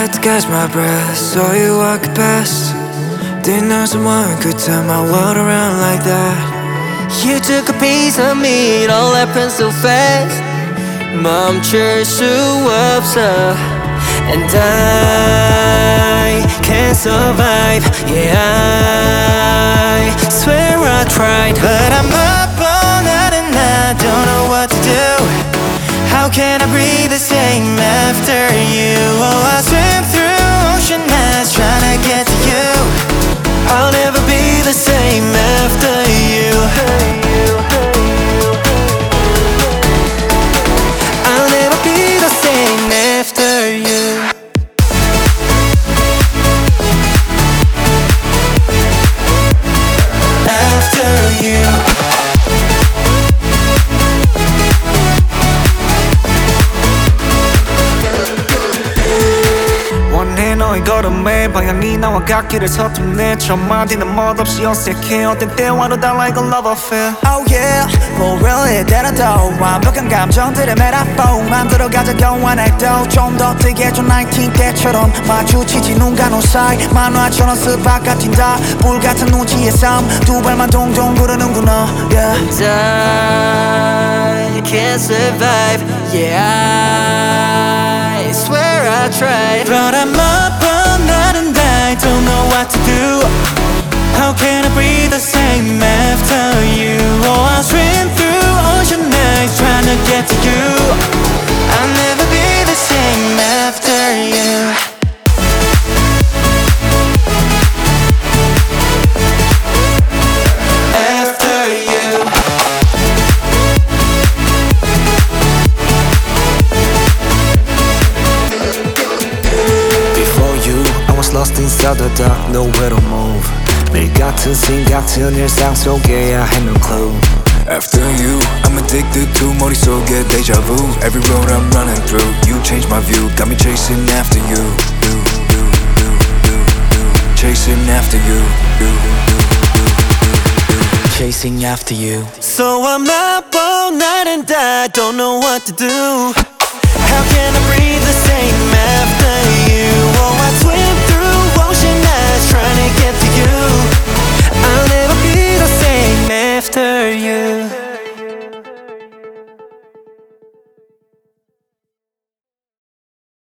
had to catch my breath, saw you walk past. Didn't know someone could turn my world around like that. You took a piece of me, it all happened so fast. 멈출 수 없어. And I can't survive. Yeah, I swear I tried, but I'm up all night and I don't know what to do. How can I breathe the same after you? Oh, I swim through ocean eyes trying to get to you. I'll never be the same after you. I'll never be the same after you. After you. 너의 걸음에 방향이 나와 같기를 서툰네 첫 마디는 멋없이 어색해 어떤 때와도 달라 like a love affair. Oh yeah, 뭐 really 때려도 완벽한 감정들의 메타포 만들어가자고 안해도 좀 더 뜨게 해줘 19 때처럼 마주치지 눈과 눈 사이 만화처럼 스팟 같은 다 불같은 눈치의 싸움 두 발만 동동 구르는구나 yeah. And I can't survive. Yeah, I swear I tried, but I'm up all night and I don't know what to do. How can I breathe the same after you? Oh, I swim through ocean nights trying to get to you. I'll never be the same after you. After you. Before you, I was lost inside the dark, nowhere to move. 매일 같은 씬 같은 일상 속에 I had no clue. After you, I'm addicted to 머릿속에 deja vu. Every road I'm running through, you changed my view. Got me chasing after you. Chasing after you. Chasing after you. So I'm up all night and I don't know what to do. How can I breathe the same after you?